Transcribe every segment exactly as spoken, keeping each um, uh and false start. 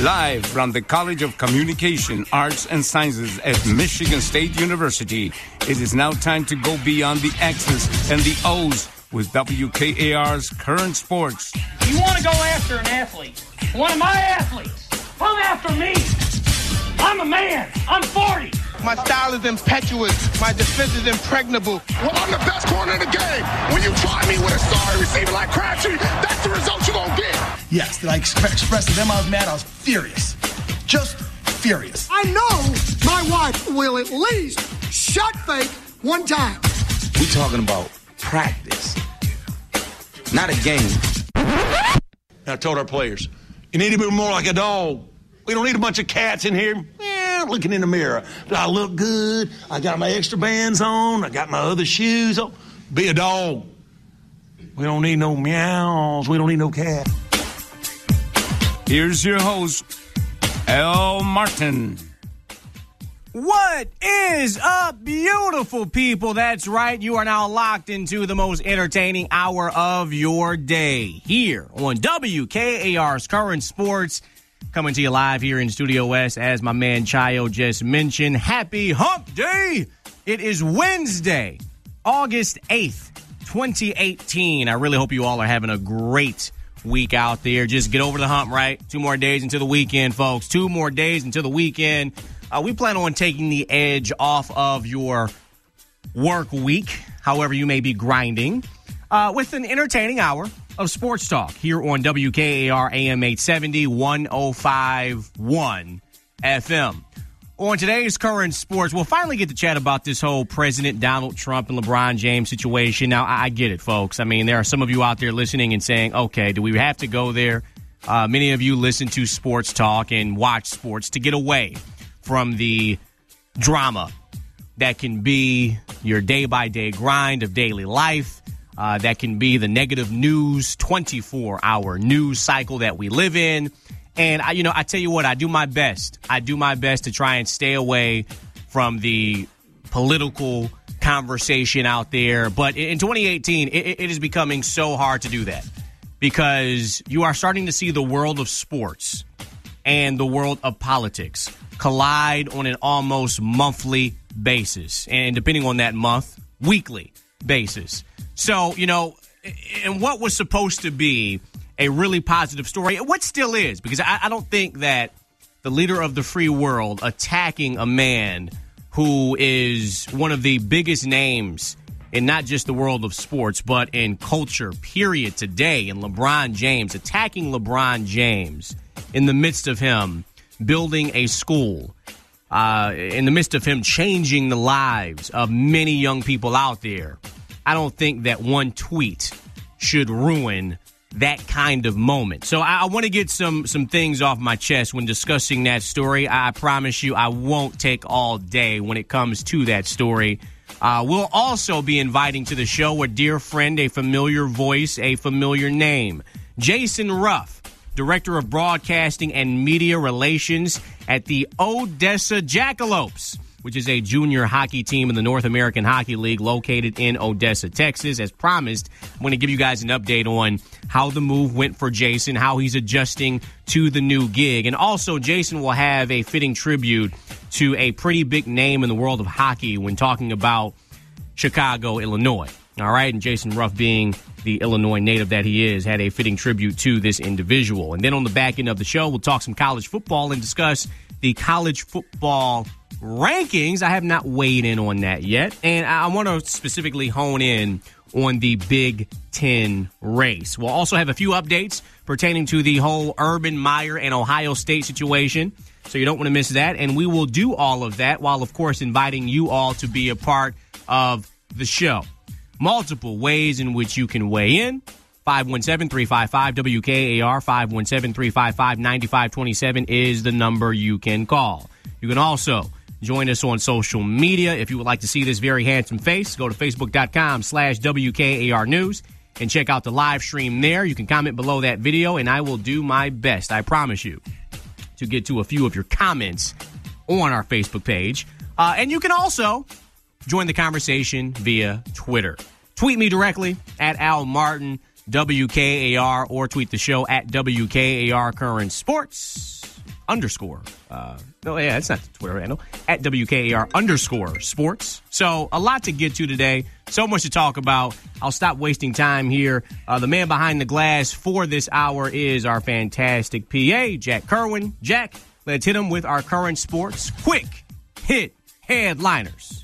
Live from the College of Communication, Arts, and Sciences at Michigan State University, it is now time to go beyond the X's and the O's with W K A R's Current Sports. You want to go after an athlete, one of my athletes, come after me. I'm a man. I'm forty. My style is impetuous. My defense is impregnable. Well, I'm the best corner in the game. When you try me with a sorry receiver like Crabtree, that's the result you're going to get. Yes, did I express, express to them I was mad? I was furious. Just furious. I know my wife will at least shot fake one time. We talking about practice, not a game. I told our players, you need to be more like a dog. We don't need a bunch of cats in here. Yeah, looking in the mirror. Do I look good? I got my extra bands on. I got my other shoes on. Be a dog. We don't need no meows. We don't need no cat. Here's your host, Al Martin. What is up, beautiful people? That's right. You are now locked into the most entertaining hour of your day here on W K A R's Current Sports. Coming to you live here in Studio West, as my man Chayo just mentioned. Happy Hump Day! It is Wednesday, August eighth, twenty eighteen. I really hope you all are having a great week out there. Just get over the hump, right? Two more days until the weekend, folks. Two more days until the weekend. Uh, we plan on taking the edge off of your work week, however you may be grinding, uh, with an entertaining hour of sports talk here on W K A R A M eight seventy, one oh five point one F M. On today's Current Sports, we'll finally get to chat about this whole President Donald Trump and LeBron James situation. Now, I get it, folks. I mean, there are some of you out there listening and saying, okay, do we have to go there? Uh, many of you listen to sports talk and watch sports to get away from the drama that can be your day-by-day grind of daily life. Uh, that can be the negative news, twenty-four hour news cycle that we live in. And, I, you know, I tell you what, I do my best. I do my best to try and stay away from the political conversation out there. But in twenty eighteen, it, it is becoming so hard to do that because you are starting to see the world of sports and the world of politics collide on an almost monthly basis. And depending on that month, weekly basis. So, you know, and what was supposed to be a really positive story, what still is, because I, I don't think that the leader of the free world attacking a man who is one of the biggest names in not just the world of sports, but in culture, period, today, and LeBron James, attacking LeBron James in the midst of him building a school, uh, in the midst of him changing the lives of many young people out there. I don't think that one tweet should ruin that kind of moment. So I, I want to get some some things off my chest when discussing that story. I, I promise you I won't take all day when it comes to that story. Uh, we'll also be inviting to the show a dear friend, a familiar voice, a familiar name. Jason Ruff, Director of Broadcasting and Media Relations at the Odessa Jackalopes, which is a junior hockey team in the North American Hockey League located in Odessa, Texas. As promised, I'm going to give you guys an update on how the move went for Jason, how he's adjusting to the new gig. And also, Jason will have a fitting tribute to a pretty big name in the world of hockey when talking about Chicago, Illinois. All right, and Jason Ruff, being the Illinois native that he is, had a fitting tribute to this individual. And then on the back end of the show, we'll talk some college football and discuss the college football rankings. I have not weighed in on that yet. And I want to specifically hone in on the Big Ten race. We'll also have a few updates pertaining to the whole Urban Meyer and Ohio State situation. So you don't want to miss that. And we will do all of that while, of course, inviting you all to be a part of the show. Multiple ways in which you can weigh in. five one seven, three five five, W K A R, five one seven, three five five, nine five two seven is the number you can call. You can also join us on social media. If you would like to see this very handsome face, go to facebook.com slash WKAR News and check out the live stream there. You can comment below that video, and I will do my best, I promise you, to get to a few of your comments on our Facebook page. Uh, and you can also join the conversation via Twitter. Tweet me directly at Al Martin, W K A R, or tweet the show at W K A R Current Sports. underscore. Uh, no, yeah, it's not the Twitter handle. At W K A R underscore sports. So a lot to get to today. So much to talk about. I'll stop wasting time here. Uh, the man behind the glass for this hour is our fantastic P A, Jack Kerwin. Jack, let's hit him with our current sports quick hit headliners.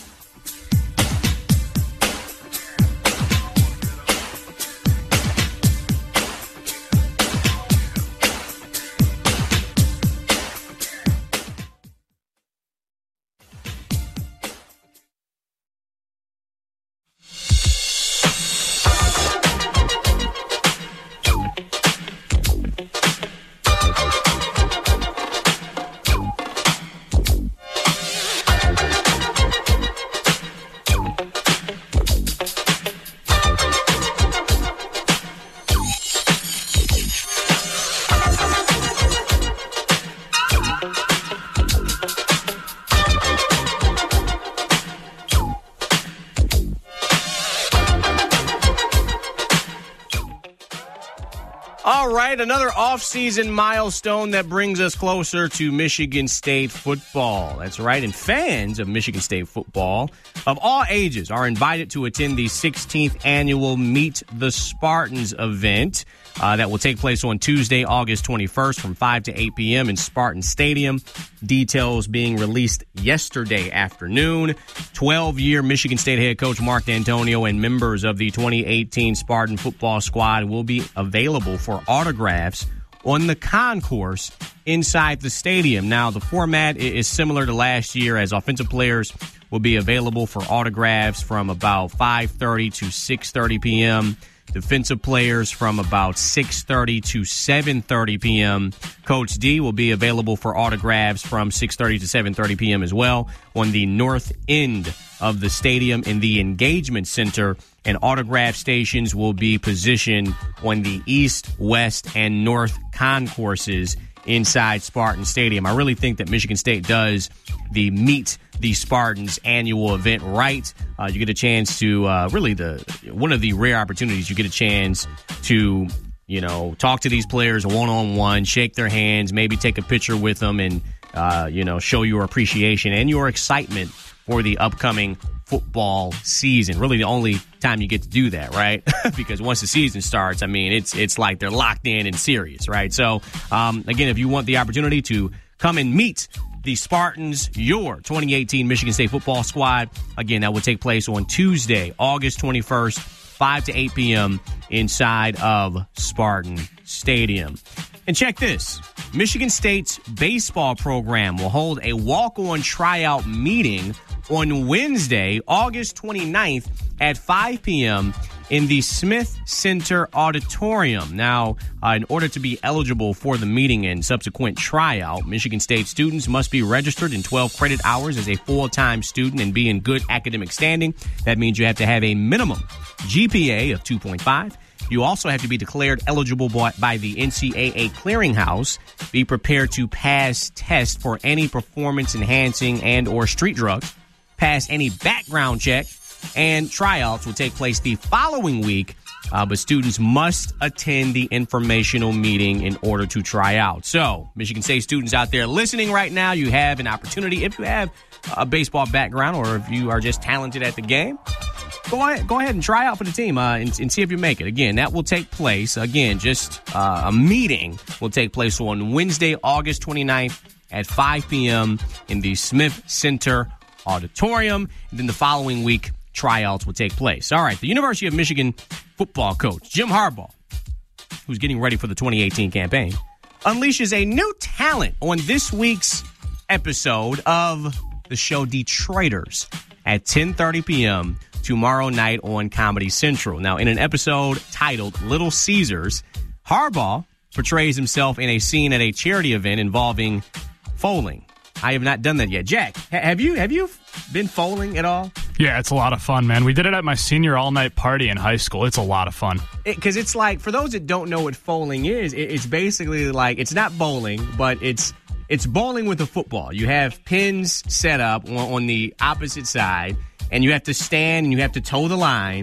All right, another offseason milestone that brings us closer to Michigan State football. That's right, and fans of Michigan State football of all ages are invited to attend the sixteenth annual Meet the Spartans event uh, that will take place on Tuesday, August twenty-first from five to eight p.m. in Spartan Stadium. Details being released yesterday afternoon. twelve-year Michigan State head coach Mark D'Antonio and members of the twenty eighteen Spartan football squad will be available for autographs on the concourse inside the stadium. Now, the format is similar to last year, as offensive players will be available for autographs from about five thirty to six thirty p.m., defensive players from about six thirty to seven thirty p.m. Coach D will be available for autographs from six thirty to seven thirty p.m. as well on the north end of the stadium in the Engagement Center, and autograph stations will be positioned on the east, west, and north concourses inside Spartan Stadium. I really think that Michigan State does the Meet the Spartans annual event right. Uh, you get a chance to uh, really the one of the rare opportunities you get a chance to, you know, talk to these players one-on-one, shake their hands, maybe take a picture with them, and, uh, you know, show your appreciation and your excitement for the upcoming football season. Really the only time you get to do that, right? Because once the season starts, I mean, it's it's like they're locked in and serious, right? So, um, again, if you want the opportunity to come and meet the Spartans, your twenty eighteen Michigan State football squad, again, that will take place on Tuesday, August twenty-first, five to eight p.m. inside of Spartan Stadium. And check this. Michigan State's baseball program will hold a walk-on tryout meeting on Wednesday, August twenty-ninth at five p.m. in the Smith Center Auditorium. Now, uh, in order to be eligible for the meeting and subsequent tryout, Michigan State students must be registered in twelve credit hours as a full-time student and be in good academic standing. That means you have to have a minimum G P A of two point five. You also have to be declared eligible by the N C double A clearinghouse, be prepared to pass tests for any performance-enhancing and or street drugs, pass any background check, and tryouts will take place the following week, uh, but students must attend the informational meeting in order to try out. So, Michigan State students out there listening right now, you have an opportunity. If you have a baseball background or if you are just talented at the game, Go ahead, go ahead and try out for the team uh, and, and see if you make it. Again, that will take place. Again, just uh, a meeting will take place on Wednesday, August twenty-ninth at five p.m. in the Smith Center Auditorium. And then the following week, tryouts will take place. All right, the University of Michigan football coach, Jim Harbaugh, who's getting ready for the twenty eighteen campaign, unleashes a new talent on this week's episode of the show Detroiters at ten thirty p.m. tomorrow night on Comedy Central. Now, in an episode titled Little Caesars, Harbaugh portrays himself in a scene at a charity event involving foaling. I have not done that yet. Jack, have you have you been foaling at all? Yeah, it's a lot of fun, man. We did it at my senior all-night party in high school. It's a lot of fun. Because it, it's like, for those that don't know what foaling is, it, it's basically like, it's not bowling, but it's it's bowling with a football. You have pins set up on, on the opposite side, and you have to stand and you have to toe the line,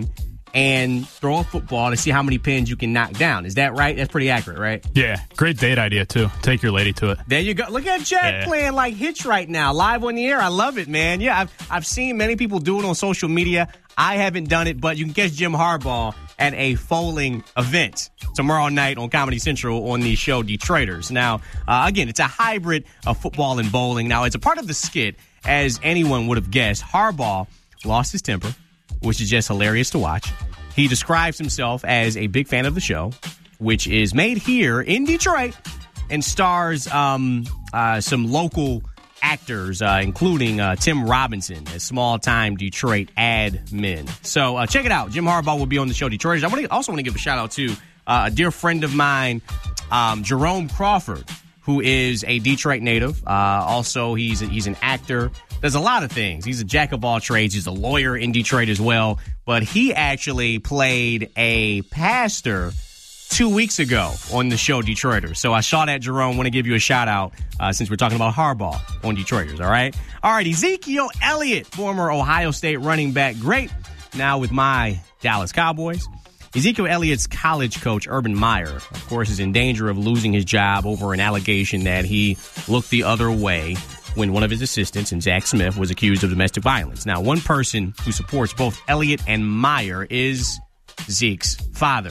and throw a football to see how many pins you can knock down. Is that right? That's pretty accurate, right? Yeah, great date idea, too. Take your lady to it. There you go. Look at Jack yeah. playing like Hitch right now, live on the air. I love it, man. Yeah, I've, I've seen many people do it on social media. I haven't done it, but you can catch Jim Harbaugh at a Foaling event tomorrow night on Comedy Central on the show Detroiters. Now, uh, again, it's a hybrid of football and bowling. Now, it's a part of the skit, as anyone would have guessed. Harbaugh lost his temper, which is just hilarious to watch. He describes himself as a big fan of the show, which is made here in Detroit and stars um, uh, some local actors, uh, including uh, Tim Robinson, a small-time Detroit admin. So uh, check it out. Jim Harbaugh will be on the show Detroiters. I want to also want to give a shout-out to uh, a dear friend of mine, um, Jerome Crawford, who is a Detroit native. Uh, also, he's a, he's an actor. Does a lot of things. He's a jack of all trades. He's a lawyer in Detroit as well. But he actually played a pastor two weeks ago on the show Detroiters. So I saw that, Jerome. Want to give you a shout out uh, since we're talking about Harbaugh on Detroiters. All right. All right. Ezekiel Elliott, former Ohio State running back, great. Now with my Dallas Cowboys. Ezekiel Elliott's college coach, Urban Meyer, of course, is in danger of losing his job over an allegation that he looked the other way when one of his assistants, and Zach Smith, was accused of domestic violence. Now, one person who supports both Elliott and Meyer is Zeke's father,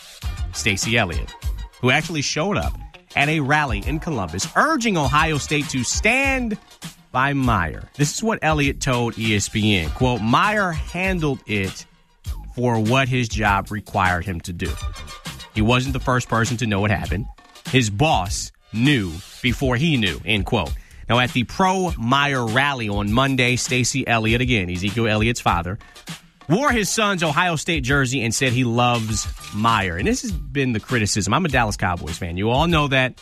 Stacey Elliott, who actually showed up at a rally in Columbus urging Ohio State to stand by Meyer. This is what Elliott told E S P N. Quote, Meyer handled it for what his job required him to do. He wasn't the first person to know what happened. His boss knew before he knew, end quote. Now, at the pro-Meyer rally on Monday, Stacey Elliott, again, Ezekiel Elliott's father, wore his son's Ohio State jersey and said he loves Meyer. And this has been the criticism. I'm a Dallas Cowboys fan. You all know that.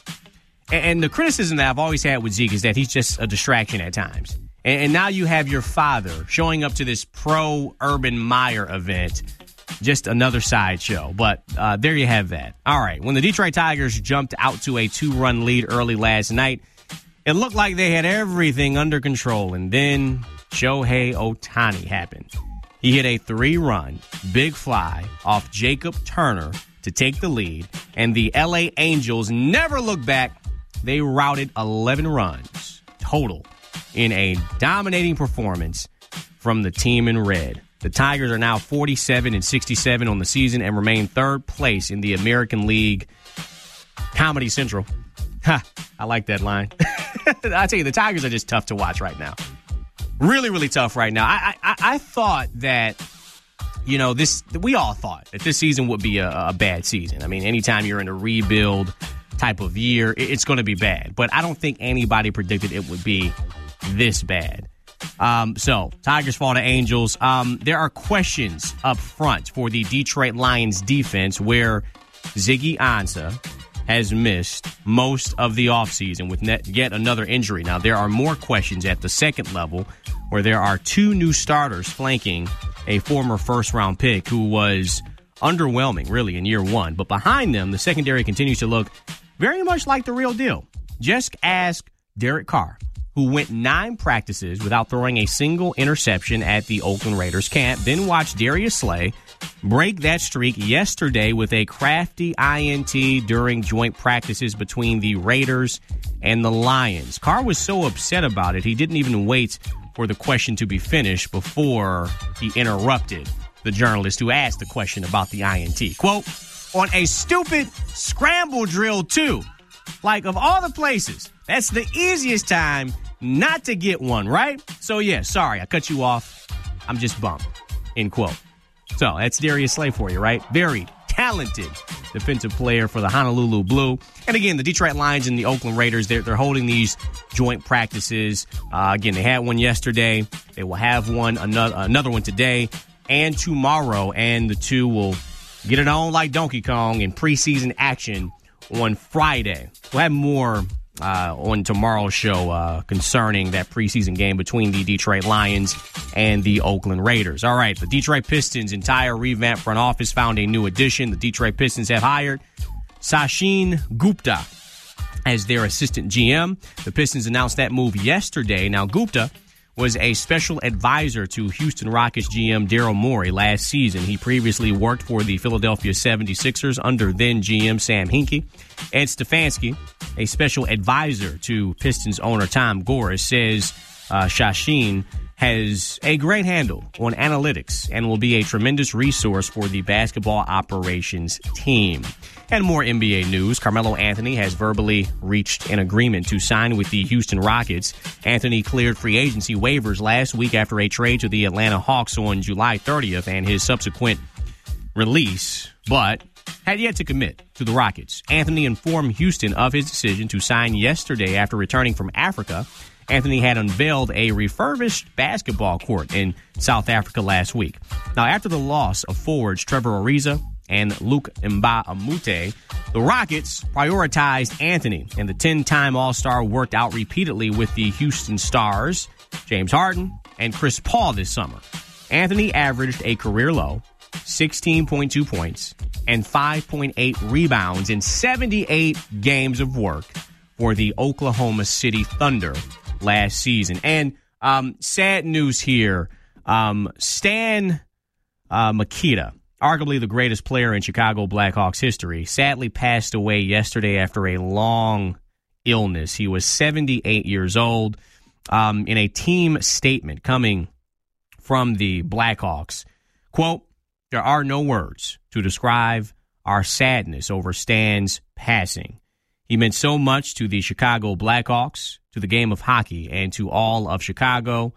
And the criticism that I've always had with Zeke is that he's just a distraction at times. And now you have your father showing up to this pro-Urban Meyer event. Just another sideshow. But uh, there you have that. All right. When the Detroit Tigers jumped out to a two-run lead early last night, it looked like they had everything under control. And then Shohei Ohtani happened. He hit a three-run big fly off Jacob Turner to take the lead. And the L A Angels never looked back. They routed eleven runs total in a dominating performance from the team in red. The Tigers are now forty-seven and sixty-seven on the season and remain third place in the American League. Comedy Central. Ha, I like that line. I tell you, the Tigers are just tough to watch right now. Really, really tough right now. I, I, I thought that, you know, this. We all thought that this season would be a, a bad season. I mean, anytime you're in a rebuild type of year, it's going to be bad. But I don't think anybody predicted it would be this bad. Um, so, Tigers fall to Angels. Um, there are questions up front for the Detroit Lions defense where Ziggy Ansah has missed most of the offseason with net, yet another injury. Now, there are more questions at the second level where there are two new starters flanking a former first-round pick who was underwhelming, really, in year one. But behind them, the secondary continues to look very much like the real deal. Just ask Derek Carr, who went nine practices without throwing a single interception at the Oakland Raiders camp. Then watch Darius Slay break that streak yesterday with a crafty I N T during joint practices between the Raiders and the Lions. Carr was so upset about it, he didn't even wait for the question to be finished before he interrupted the journalist who asked the question about the I N T. Quote, on a stupid scramble drill, too. Like, of all the places, that's the easiest time not to get one, right? So, yeah, sorry, I cut you off. I'm just bummed, end quote. So, that's Darius Slay for you, right? Very talented defensive player for the Honolulu Blue. And, again, the Detroit Lions and the Oakland Raiders, they're, they're holding these joint practices. Uh, again, they had one yesterday. They will have one, another, another one today and tomorrow. And the two will get it on like Donkey Kong in preseason action on Friday. We'll have more uh, on tomorrow's show uh, concerning that preseason game between the Detroit Lions and the Oakland Raiders. All right, the Detroit Pistons' entire revamped front office found a new addition. The Detroit Pistons have hired Sachin Gupta as their assistant G M. The Pistons announced that move yesterday. Now, Gupta was a special advisor to Houston Rockets G M Daryl Morey last season. He previously worked for the Philadelphia seventy-sixers under then G M Sam Hinkie. Ed Stefanski, a special advisor to Pistons owner Tom Gores, says uh, Shashin has a great handle on analytics and will be a tremendous resource for the basketball operations team. And more N B A news. Carmelo Anthony has verbally reached an agreement to sign with the Houston Rockets. Anthony cleared free agency waivers last week after a trade to the Atlanta Hawks on July thirtieth and his subsequent release, but had yet to commit to the Rockets. Anthony informed Houston of his decision to sign yesterday after returning from Africa. Anthony had unveiled a refurbished basketball court in South Africa last week. Now, after the loss of forwards Trevor Ariza and Luke Mbah-a-Moute, the Rockets prioritized Anthony, and the ten-time All-Star worked out repeatedly with the Houston Stars, James Harden, and Chris Paul this summer. Anthony averaged a career low sixteen point two points and five point eight rebounds in seventy-eight games of work for the Oklahoma City Thunder last season. And um, sad news here, um, Stan uh, Mikita, arguably the greatest player in Chicago Blackhawks history, sadly passed away yesterday after a long illness. He was seventy-eight years old. Um, in a team statement coming from the Blackhawks, quote, "There are no words to describe our sadness over Stan's passing. He meant so much to the Chicago Blackhawks, to the game of hockey, and to all of Chicago.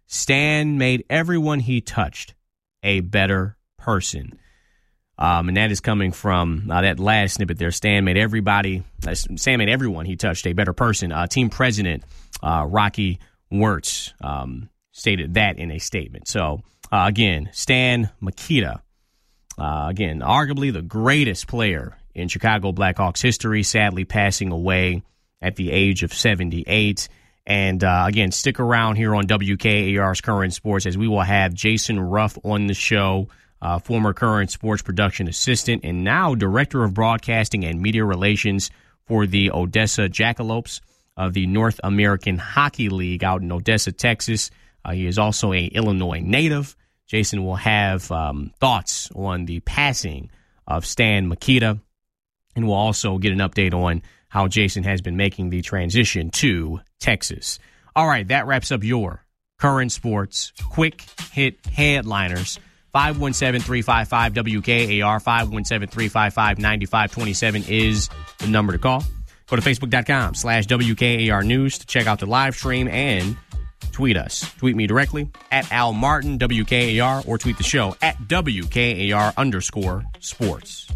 Stan made everyone he touched a better person." Um, and that is coming from uh, that last snippet there. Stan made everybody, uh, Stan made everyone he touched a better person. Uh, team president uh, Rocky Wirtz um, stated that in a statement. So, uh, again, Stan Mikita, uh, again, arguably the greatest player in Chicago Blackhawks history, sadly passing away at the age of seventy-eight. And, uh, again, stick around here on W K A R's Current Sports as we will have Jason Ruff on the show, uh, former Current Sports production assistant and now director of broadcasting and media relations for the Odessa Jackalopes of the North American Hockey League out in Odessa, Texas. Uh, he is also a Illinois native. Jason will have um, thoughts on the passing of Stan Mikita, and we'll also get an update on how Jason has been making the transition to Texas. All right, that wraps up your Current Sports Quick Hit Headliners. five one seven, three five five, W K A R, five one seven, three five five, nine five two seven is the number to call. Go to Facebook.com slash WKAR News to check out the live stream and tweet us. Tweet me directly at Al Martin, W K A R, or tweet the show at W K A R underscore sports.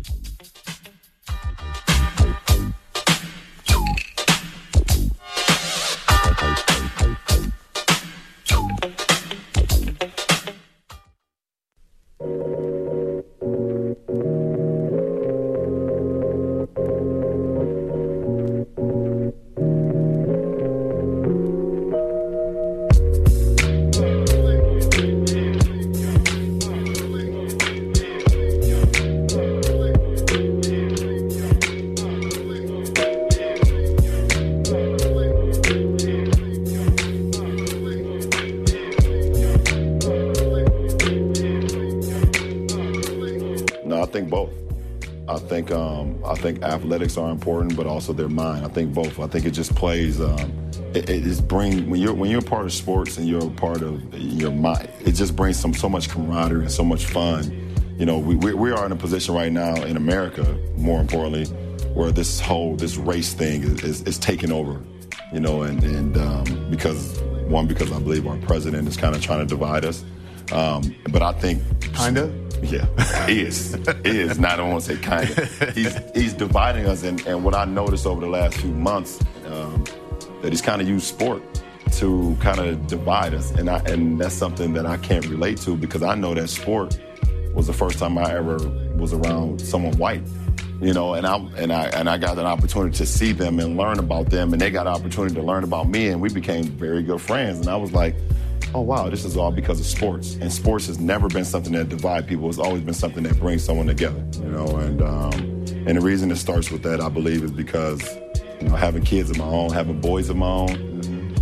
I think athletics are important, but also their mind. I think both. I think it just plays. Um, it, it just bring when you're when you're a part of sports and you're a part of your mind. It just brings some so much camaraderie and so much fun. You know, we we, we are in a position right now in America, more importantly, where this whole this race thing is, is, is taking over. You know, and and um, because one because I believe our president is kind of trying to divide us. Um, but I think kinda. Yeah, he is. He is. Not I don't want to say kind of. He's he's dividing us, and, and what I noticed over the last few months, um, that he's kind of used sport to kind of divide us, and I and that's something that I can't relate to because I know that sport was the first time I ever was around someone white, you know, and I and I and I got an opportunity to see them and learn about them, and they got an opportunity to learn about me, and we became very good friends, and I was like, oh, wow, this is all because of sports. And sports has never been something that divides people. It's always been something that brings someone together, you know. And um, and the reason it starts with that, I believe, is because, you know, having kids of my own, having boys of my own,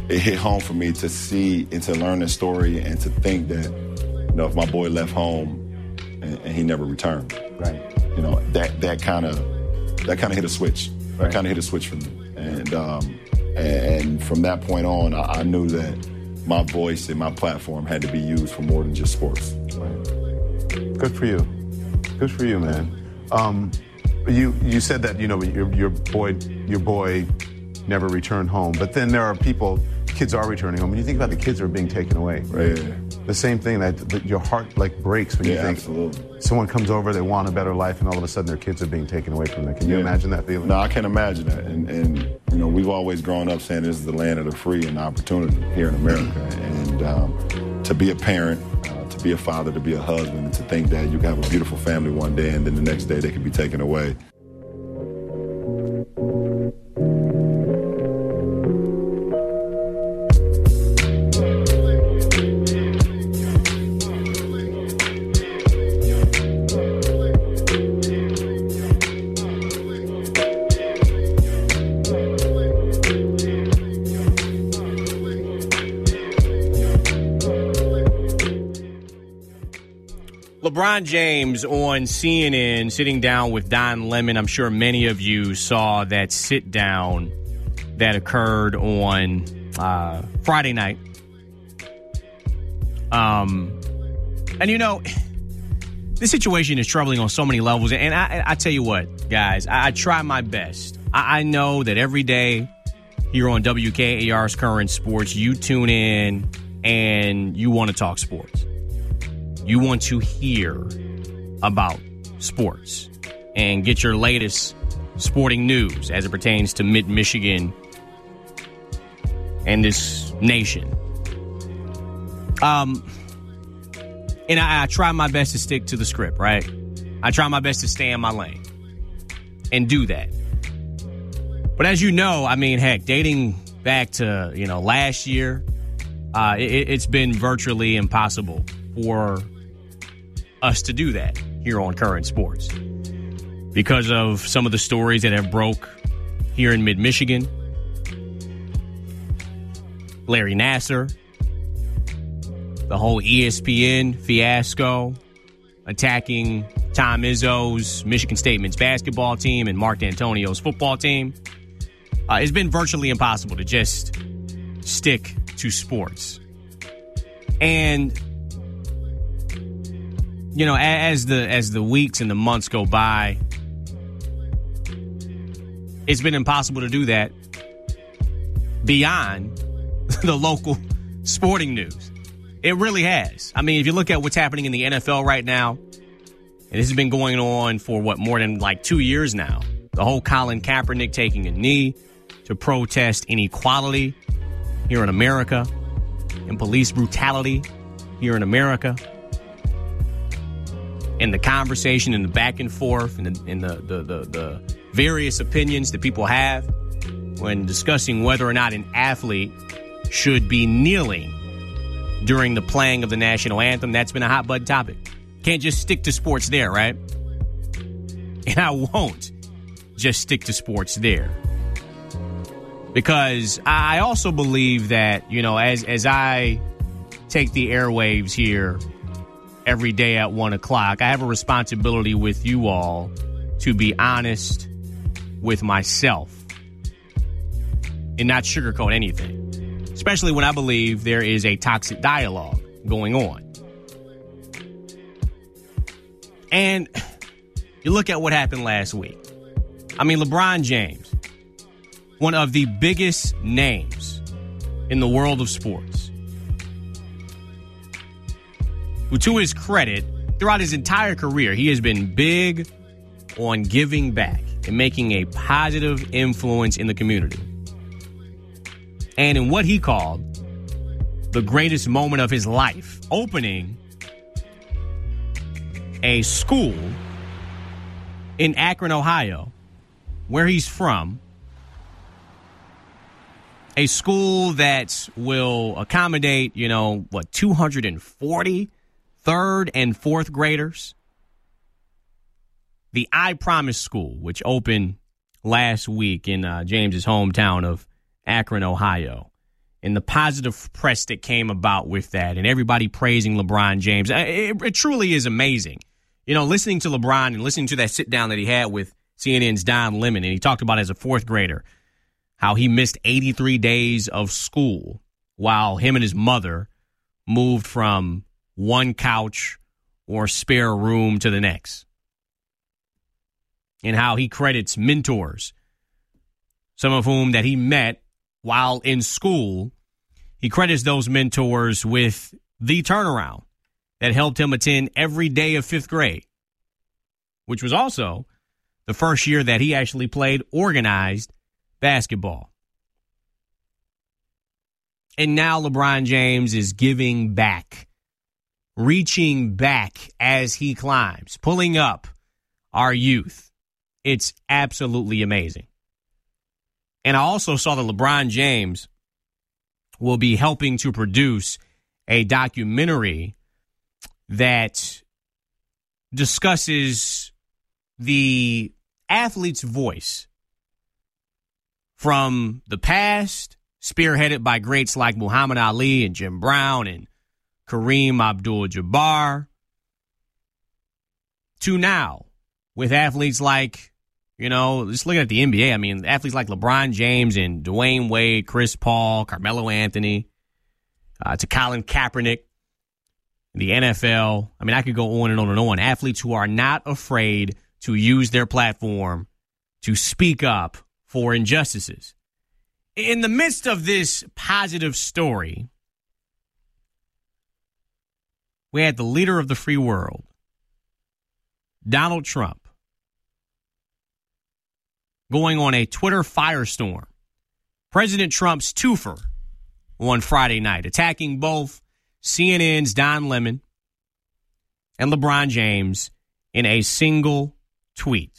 it hit home for me to see and to learn the story and to think that, you know, if my boy left home and, and he never returned, right? You know, that that kind of that kind of hit a switch. That Right. kind of hit a switch for me, and um, and from that point on, I, I knew that my voice and my platform had to be used for more than just sports. Right. Good for you. Good for you, man. Um, you you said that, you know, your your boy your boy never returned home, but then there are people, kids are returning home, and you think about the kids that are being taken away. Right. The same thing that, that your heart like breaks when Yeah, you think absolutely. someone comes over, they want a better life, and all of a sudden their kids are being taken away from them. Can you Yeah. imagine that feeling? No, I can't imagine that. And, and, you know, we've always grown up saying this is the land of the free and opportunity here in America. And um, to be a parent, uh, to be a father, to be a husband, and to think that you can have a beautiful family one day and then the next day they can be taken away. LeBron James on C N N sitting down with Don Lemon. I'm sure many of you saw that sit down that occurred on uh, Friday night. Um, and you know, this situation is troubling on so many levels. And I, I tell you what, guys, I, I try my best. I, I know that every day here on W K A R's Current Sports, you tune in and you want to talk sports. You want to hear about sports and get your latest sporting news as it pertains to Mid-Michigan and this nation. Um, and I, I try my best to stick to the script, right? I try my best to stay in my lane and do that. But as you know, I mean, heck, dating back to, you know, last year, uh, it, it's been virtually impossible for us to do that here on Current Sports because of some of the stories that have broke here in Mid-Michigan. Larry Nassar, the whole E S P N fiasco, attacking Tom Izzo's Michigan State men's basketball team and Mark D'Antonio's football team. Uh, it's been virtually impossible to just stick to sports. And you know, as the as the weeks and the months go by, it's been impossible to do that beyond the local sporting news. It really has. I mean, if you look at what's happening in the N F L right now, and this has been going on for, what, more than like two years now, the whole Colin Kaepernick taking a knee to protest inequality here in America and police brutality here in America. And the conversation and the back and forth and, the, and the, the, the, the various opinions that people have when discussing whether or not an athlete should be kneeling during the playing of the national anthem. That's been a hot button topic. Can't just stick to sports there, right? And I won't just stick to sports there. Because I also believe that, you know, as as I take the airwaves here every day at one o'clock, I have a responsibility with you all to be honest with myself and not sugarcoat anything, especially when I believe there is a toxic dialogue going on. And you look at what happened last week. I mean, LeBron James, one of the biggest names in the world of sports, who, to his credit, throughout his entire career, he has been big on giving back and making a positive influence in the community. And in what he called the greatest moment of his life, opening a school in Akron, Ohio, where he's from, a school that will accommodate, you know, what, two hundred forty third and fourth graders. The I Promise School, which opened last week in uh, James's hometown of Akron, Ohio. and the positive press that came about with that, and everybody praising LeBron James. It, it truly is amazing. You know, listening to LeBron and listening to that sit-down that he had with C N N's Don Lemon, and he talked about as a fourth grader how he missed eighty-three days of school while him and his mother moved from one couch or spare room to the next. And how he credits mentors, some of whom that he met while in school. He credits those mentors with the turnaround that helped him attend every day of fifth grade, which was also the first year that he actually played organized basketball. And now LeBron James is giving back, reaching back as he climbs, pulling up our youth. It's absolutely amazing. And I also saw that LeBron James will be helping to produce a documentary that discusses the athlete's voice from the past, spearheaded by greats like Muhammad Ali and Jim Brown and Kareem Abdul-Jabbar, to now with athletes like, you know, just looking at the N B A, I mean, athletes like LeBron James and Dwayne Wade, Chris Paul, Carmelo Anthony, uh, to Colin Kaepernick, the N F L. I mean, I could go on and on and on. Athletes who are not afraid to use their platform to speak up for injustices. In the midst of this positive story, we had the leader of the free world, Donald Trump, going on a Twitter firestorm. President Trump's twofer on Friday night, attacking both C N N's Don Lemon and LeBron James in a single tweet.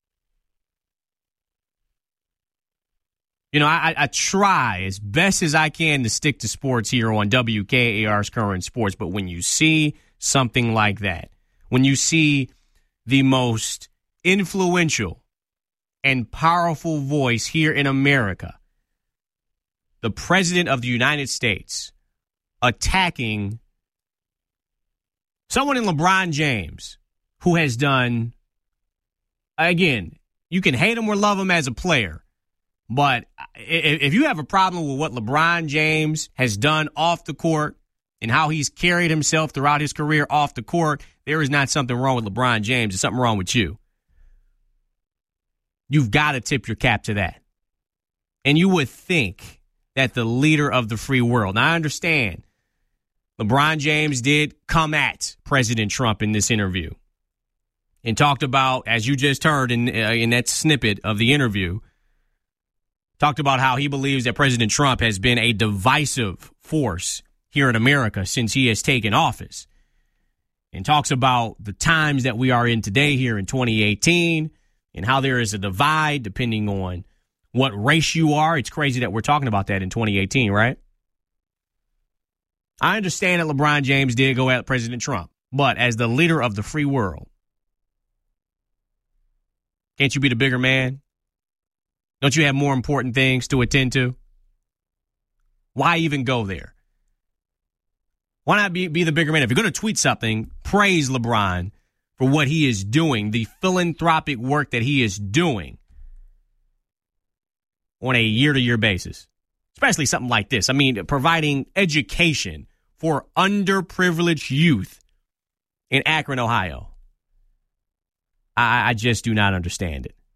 You know, I, I try as best as I can to stick to sports here on W K A R's Current Sports, but when you see something like that, when you see the most influential and powerful voice here in America, the President of the United States, attacking someone in LeBron James who has done, again, you can hate him or love him as a player, but if you have a problem with what LeBron James has done off the court and how he's carried himself throughout his career off the court, there is not something wrong with LeBron James. There's something wrong with you. You've got to tip your cap to that. And you would think that the leader of the free world, now I understand LeBron James did come at President Trump in this interview and talked about, as you just heard in, uh, in that snippet of the interview, talked about how he believes that President Trump has been a divisive force here in America since he has taken office, and talks about the times that we are in today here in twenty eighteen and how there is a divide depending on what race you are. It's crazy that we're talking about that in twenty eighteen, right? I understand that LeBron James did go at President Trump, but as the leader of the free world, can't you be the bigger man? Don't you have more important things to attend to? Why even go there? Why not be, be the bigger man? If you're going to tweet something, praise LeBron for what he is doing, the philanthropic work that he is doing on a year-to-year basis, especially something like this. I mean, providing education for underprivileged youth in Akron, Ohio. I, I just do not understand it.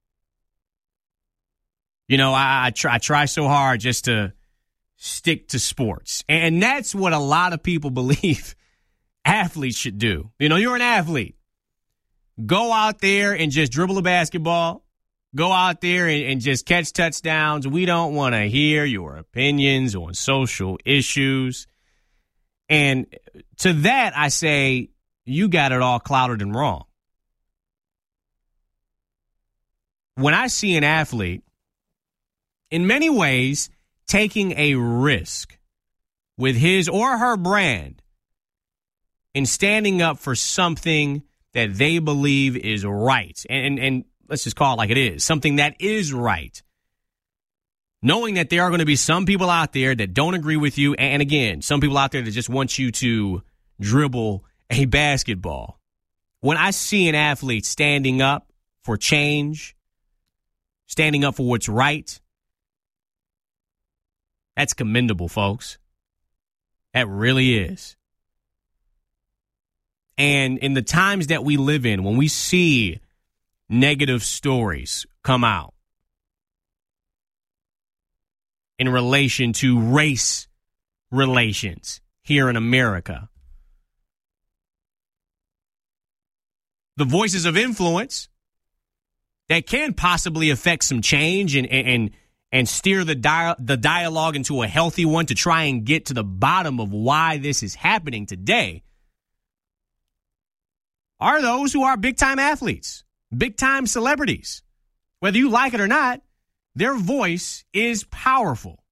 You know, I, I, try, I try so hard just to stick to sports. And that's what a lot of people believe athletes should do. You know, you're an athlete. Go out there and just dribble a basketball. Go out there and, and just catch touchdowns. We don't want to hear your opinions on social issues. And to that, I say, you got it all clouded and wrong. When I see an athlete, in many ways, taking a risk with his or her brand and standing up for something that they believe is right, and, and, and let's just call it like it is, something that is right, knowing that there are going to be some people out there that don't agree with you, and again, some people out there that just want you to dribble a basketball. When I see an athlete standing up for change, standing up for what's right, that's commendable, folks. That really is. And in the times that we live in, when we see negative stories come out in relation to race relations here in America, the voices of influence that can possibly affect some change and and and steer the dia- the dialogue into a healthy one to try and get to the bottom of why this is happening today are those who are big-time athletes, big-time celebrities. Whether you like it or not, their voice is powerful.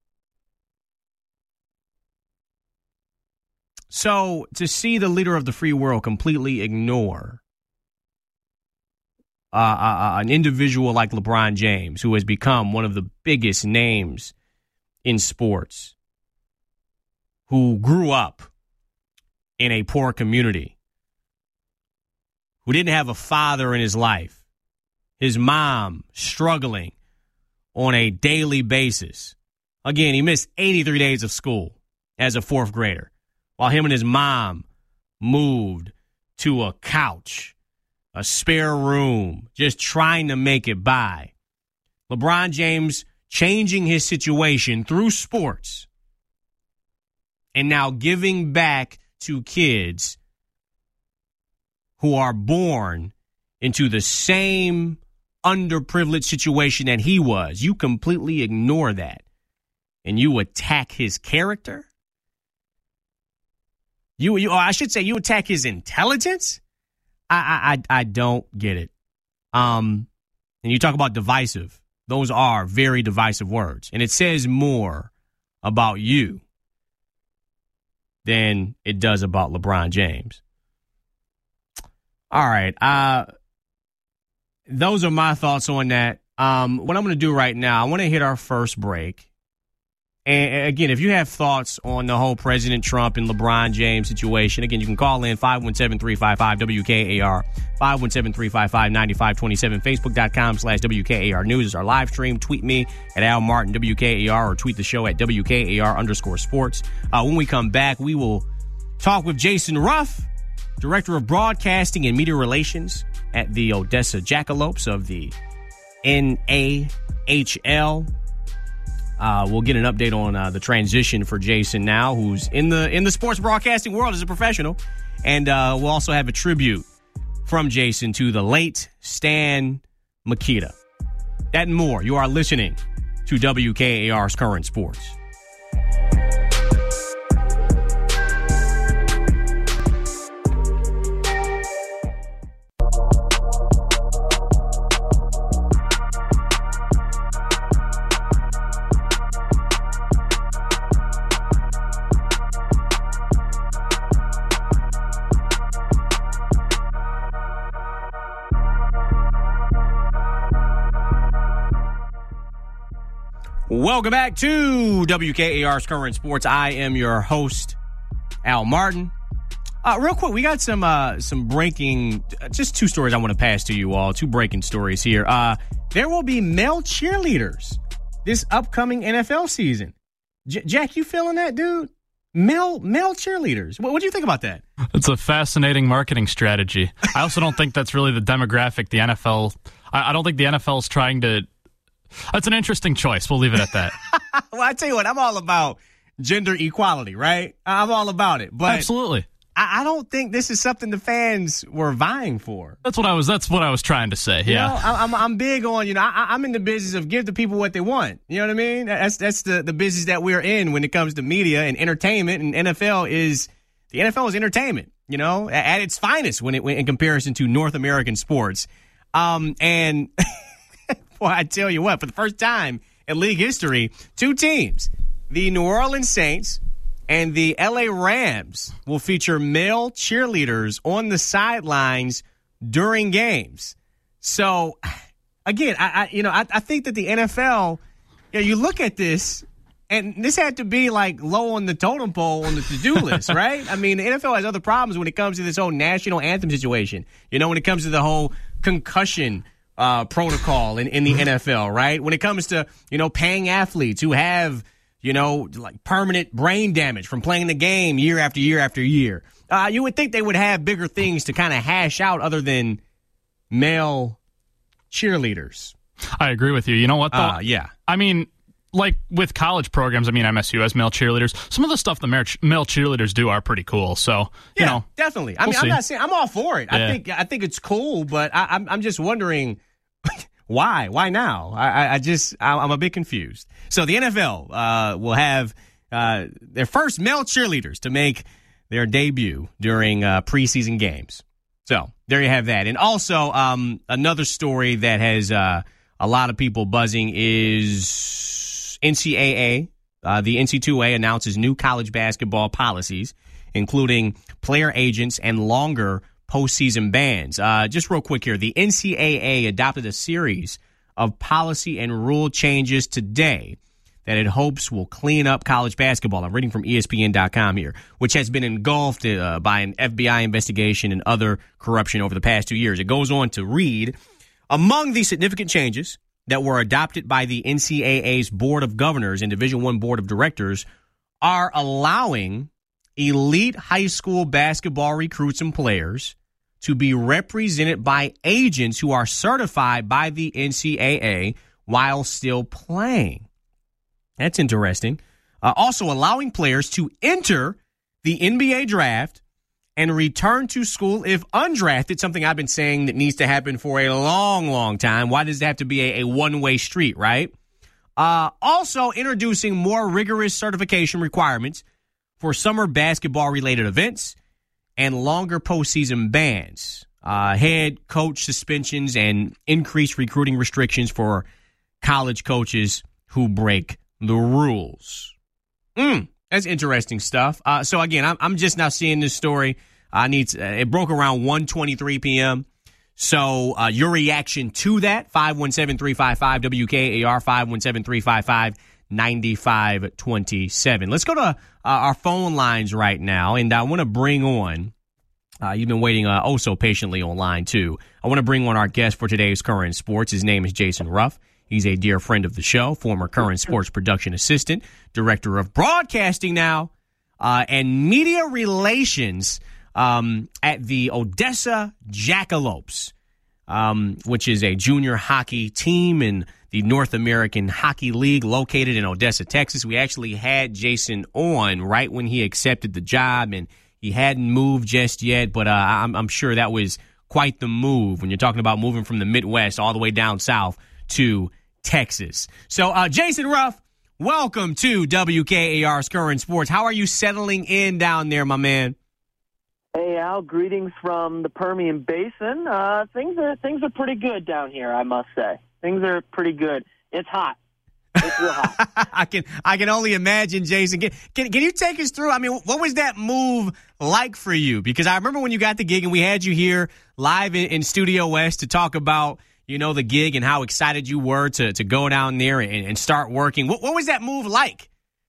So to see the leader of the free world completely ignore uh, uh, an individual like LeBron James, who has become one of the biggest names in sports, who grew up in a poor community, who didn't have a father in his life, his mom struggling on a daily basis. Again, he missed eighty-three days of school as a fourth grader, while him and his mom moved to a couch, a spare room, just trying to make it by. LeBron James changing his situation through sports and now giving back to kids who are born into the same underprivileged situation that he was. You completely ignore that and you attack his character. You, you, or I should say, you attack his intelligence. I, I, I don't get it. Um, and you talk about divisive. Those are very divisive words, and it says more about you than it does about LeBron James. All right. Uh, those are my thoughts on that. Um, what I'm going to do right now, I want to hit our first break. And again, if you have thoughts on the whole President Trump and LeBron James situation, again, you can call in five one seven, three five five, W K A R, five one seven, three five five, nine five two seven, Facebook.com slash W K A R News is our live stream. Tweet me at Al Martin, W K A R, or tweet the show at W K A R underscore sports. Uh, when we come back, we will talk with Jason Ruff, Director of Broadcasting and Media Relations at the Odessa Jackalopes of the N A H L. Uh, we'll get an update on uh, the transition for Jason now, who's in the in the sports broadcasting world as a professional. And uh, we'll also have a tribute from Jason to the late Stan Mikita. That and more. You are listening to W K A R's Current Sports. Welcome back to W K A R's Current Sports. I am your host, Al Martin. Uh, real quick, we got some uh, some breaking, just two stories I want to pass to you all. Two breaking stories here. Uh, there will be male cheerleaders this upcoming N F L season. J- Jack, you feeling that, dude? Male male cheerleaders. What, what do you think about that? It's a fascinating marketing strategy. I also don't think that's really the demographic the N F L. I, I don't think the N F L is trying to. That's an interesting choice. We'll leave it at that. Well, I tell you what, I'm all about gender equality, right? I'm all about it. But absolutely. I, I don't think this is something the fans were vying for. That's what I was. That's what I was trying to say. You yeah, know, I, I'm I'm big on you know I, I'm in the business of give the people what they want. You know what I mean? That's that's the the business that we're in when it comes to media and entertainment. And N F L is the N F L is entertainment. You know, at, at its finest when it when in comparison to North American sports. Um and. Well, I tell you what, for the first time in league history, two teams, the New Orleans Saints and the L A Rams, will feature male cheerleaders on the sidelines during games. So, again, I, I you know, I, I think that the N F L Yeah, you look at this, and this had to be like low on the totem pole on the to-do list, right? I mean, the N F L has other problems when it comes to this whole national anthem situation. You know, when it comes to the whole concussion uh, protocol in, in the N F L, right? When it comes to, you know, paying athletes who have, you know, like permanent brain damage from playing the game year after year after year. Uh, you would think they would have bigger things to kind of hash out other than male cheerleaders. I agree with you. You know what, though? Uh, yeah. I mean, like with college programs, I mean, M S U has male cheerleaders. Some of the stuff the male cheerleaders do are pretty cool. So, you yeah, know. Definitely. I we'll mean, I'm see. not saying I'm all for it. Yeah. I think I think it's cool, but I, I'm I'm just wondering why? Why now? I, I, I just I'm a bit confused. So the N F L uh, will have uh, their first male cheerleaders to make their debut during uh, preseason games. So there you have that. And also um, another story that has uh, a lot of people buzzing is N C double A. Uh, the N C double A announces new college basketball policies, including player agents and longer postseason bans. Uh, just real quick here, the N C double A adopted a series of policy and rule changes today that it hopes will clean up college basketball. I'm reading from E S P N dot com here, which has been engulfed uh, by an F B I investigation and other corruption over the past two years. It goes on to read, among the significant changes that were adopted by the N C double A's Board of Governors and Division I Board of Directors are allowing elite high school basketball recruits and players to be represented by agents who are certified by the N C double A while still playing. That's interesting. Uh, also allowing players to enter the N B A draft and return to school if undrafted, something I've been saying that needs to happen for a long, long time. Why does it have to be a, a one-way street, right? Uh, also introducing more rigorous certification requirements for summer basketball-related events and longer postseason bans, uh, head coach suspensions, and increased recruiting restrictions for college coaches who break the rules. Mm, that's interesting stuff. Uh, so, again, I'm, I'm just now seeing this story. I need to, uh, it broke around one twenty-three p.m. So uh, your reaction to that, five one seven, three five five, W K A R, five one seven, three five five, nine five two seven. Let's go to uh, our phone lines right now, and I want to bring on, uh, you've been waiting uh, oh so patiently online, too. I want to bring on our guest for today's Current Sports. His name is Jason Ruff. He's a dear friend of the show, former Current Sports production assistant, director of broadcasting now, uh, and media relations um, at the Odessa Jackalopes, um, which is a junior hockey team in the North American Hockey League located in Odessa, Texas. We actually had Jason on right when he accepted the job, and he hadn't moved just yet, but uh, I'm, I'm sure that was quite the move when you're talking about moving from the Midwest all the way down south to Texas. So, uh, Jason Ruff, welcome to W K A R's Current Sports. How are you settling in down there, my man? Hey, Al. Greetings from the Permian Basin. Uh, things are things are pretty good down here, I must say. Things are pretty good. It's hot. It's real hot. I can I can only imagine, Jason. Can, can can you take us through? I mean, what was that move like for you? Because I remember when you got the gig and we had you here live in, in Studio West to talk about, you know, the gig and how excited you were to, to go down there and, and start working. What, what was that move like?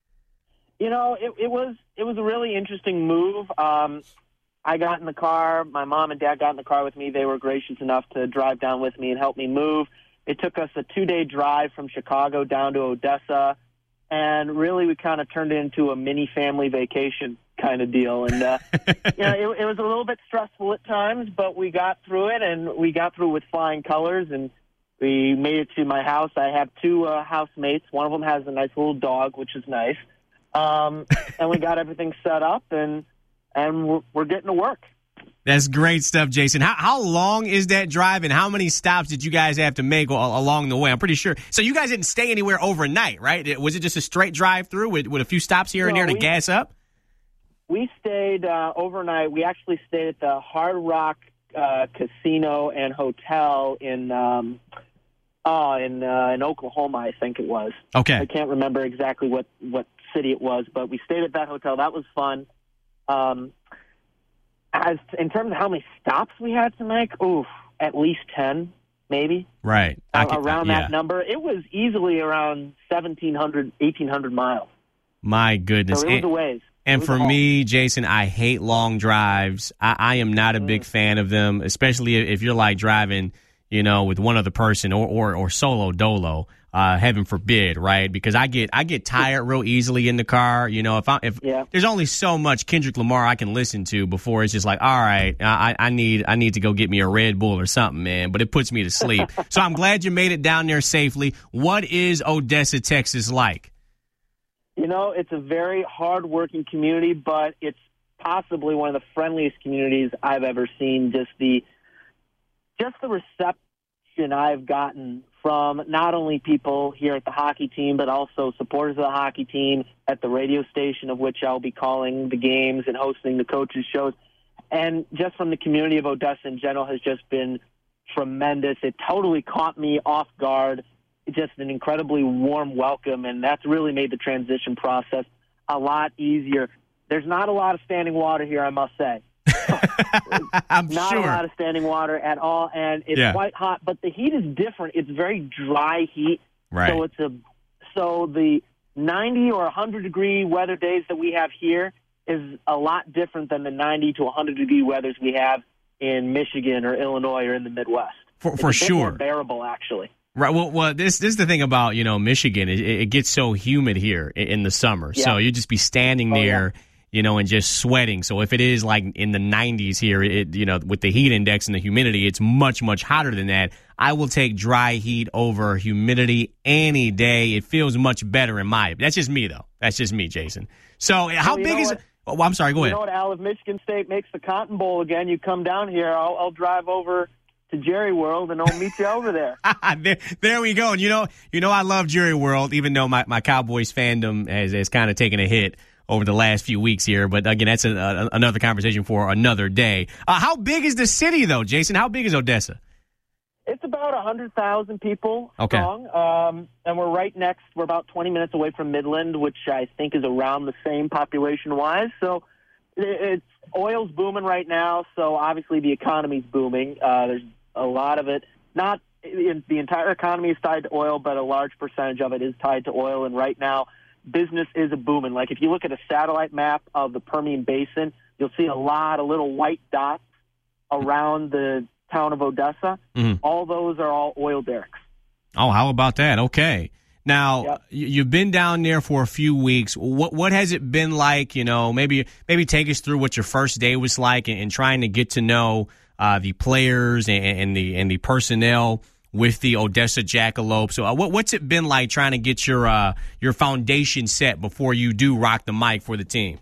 You know, it, it was it was a really interesting move. Um, I got in the car. My mom and dad got in the car with me. They were gracious enough to drive down with me and help me move. It took us a two-day drive from Chicago down to Odessa, and really we kind of turned it into a mini family vacation kind of deal. And, uh, you know, it, it was a little bit stressful at times, but we got through it, and we got through with flying colors, and we made it to my house. I have two uh, housemates. One of them has a nice little dog, which is nice. Um, and we got everything set up, and and we're, we're getting to work. That's great stuff, Jason. How how long is that drive, and how many stops did you guys have to make along the way? I'm pretty sure. So you guys didn't stay anywhere overnight, right? Was it just a straight drive-through with, with a few stops here and No, there to we- gas up? We stayed uh, overnight. We actually stayed at the Hard Rock uh, Casino and Hotel in um, uh, in uh, in Oklahoma, I think it was. Okay. I can't remember exactly what, what city it was, but we stayed at that hotel. That was fun. Um, as in terms of how many stops we had to make, oof, at least ten. maybe. Right. Uh, can, around uh, that yeah. number. It was easily around seventeen hundred, eighteen hundred miles. My goodness. So it was and, a ways. And for me, Jason, I hate long drives. I, I am not a Mm. big fan of them, especially if you're like driving, you know, with one other person or or, or solo dolo. Uh, heaven forbid, right? Because I get I get tired real easily in the car. You know, if I if yeah. there's only so much Kendrick Lamar I can listen to before it's just like, all right, I, I need I need to go get me a Red Bull or something, man. But it puts me to sleep. So I'm glad you made it down there safely. What is Odessa, Texas like? You know, it's a very hard-working community, but it's possibly one of the friendliest communities I've ever seen. Just the just the reception I've gotten from not only people here at the hockey team, but also supporters of the hockey team at the radio station of which I'll be calling the games and hosting the coaches' shows. And just from the community of Odessa in general has just been tremendous. It totally caught me off guard. Just an incredibly warm welcome, and that's really made the transition process a lot easier. There's not a lot of standing water here, I must say. I'm not sure. a lot of standing water at all, and it's Yeah. quite hot. But the heat is different. It's very dry heat. Right. So it's a so the ninety or one hundred degree weather days that we have here is a lot different than the ninety to one hundred degree weathers we have in Michigan or Illinois or in the Midwest. For, It's for a bit sure. more bearable, actually. Right. Well, well, this this is the thing about, you know, Michigan. It, it gets so humid here in, in the summer. Yeah. So you just be standing Oh, there, you know, and just sweating. So if it is like in the nineties here, it you know, with the heat index and the humidity, it's much much hotter than that. I will take dry heat over humidity any day. It feels much better in my. That's just me though. That's just me, Jason. So how Well, you big know is? what? Oh, I'm sorry. Go you ahead. know what, Al? If Michigan State makes the Cotton Bowl again, you come down here. I'll, I'll drive over to Jerry World and I'll meet you over there. there, there we go. And you know, you know, I love Jerry World, even though my, my Cowboys fandom has, has kind of taken a hit over the last few weeks here. But again, that's a, a, another conversation for another day. Uh, how big is the city, though, Jason? How big is Odessa? It's about one hundred thousand people Okay. strong, um, and we're right next. We're about twenty minutes away from Midland, which I think is around the same population-wise. So it, it's oil's booming right now, so obviously the economy's booming. Uh, there's a lot of it. Not in, the entire economy is tied to oil, but a large percentage of it is tied to oil, and right now business is a booming. Like if you look at a satellite map of the Permian Basin, you'll see a lot of little white dots around the town of Odessa. Mhm. All those are all oil derricks. Oh, how about that? Okay. Now, Yep. you you've been down there for a few weeks. What what has it been like? You know, maybe maybe take us through what your first day was like and, and trying to get to know uh, the players and, and the and the personnel with the Odessa Jackalope. So, uh, what what's it been like trying to get your uh, your foundation set before you do rock the mic for the team?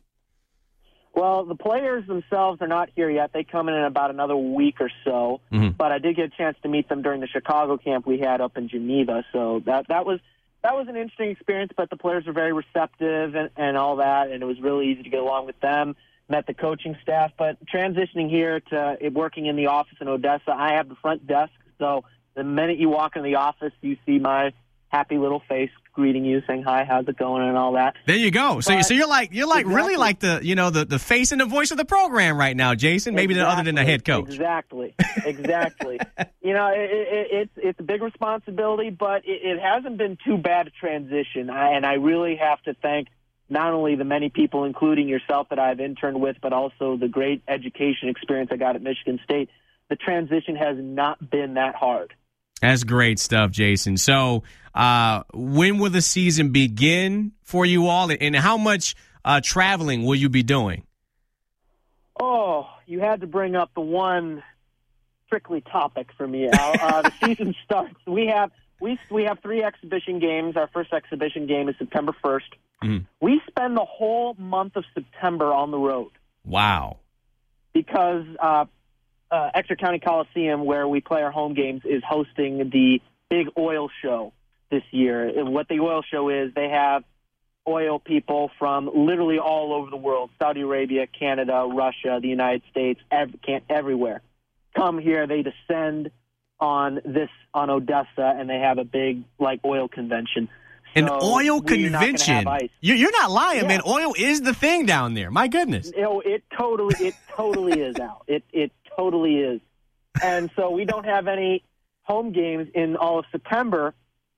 Well, the players themselves are not here yet. They come in in about another week or so. Mhm. But I did get a chance to meet them during the Chicago camp we had up in Geneva. So that that was that was an interesting experience. But the players were very receptive and, and all that, and it was really easy to get along with them. Met the coaching staff. But transitioning here to it, working in the office in Odessa, I have the front desk. So the minute you walk in the office, you see my happy little face greeting you, saying hi, how's it going, and all that. There you go. So, But- so you're like you're like really Exactly. like the you know the, the face and the voice of the program right now, Jason. Maybe the, other than the head coach. Exactly, exactly. you know, it, it, it's it's a big responsibility, but it, it hasn't been too bad a transition. I, and I really have to thank not only the many people, including yourself, that I've interned with, but also the great education experience I got at Michigan State. The transition has not been that hard. That's great stuff, Jason. So, uh, when will the season begin for you all, and how much uh, traveling will you be doing? Oh, you had to bring up the one prickly topic for me, Al. Uh, the season starts. We have we we have three exhibition games. Our first exhibition game is September first. Mhm. We spend the whole month of September on the road Wow. because uh, uh, Exeter County Coliseum, where we play our home games, is hosting the big oil show this year. And what the oil show is, they have oil people from literally all over the world, Saudi Arabia, Canada, Russia, the United States, ev- can't, everywhere. Come here, they descend on this, on Odessa, and they have a big, like, oil convention. An So oil we're not gonna convention. have ice. You- You're not lying, Yeah. man. Oil is the thing down there. My goodness. You know, it totally, it totally is, Al. It it totally is. And so we don't have any home games in all of September.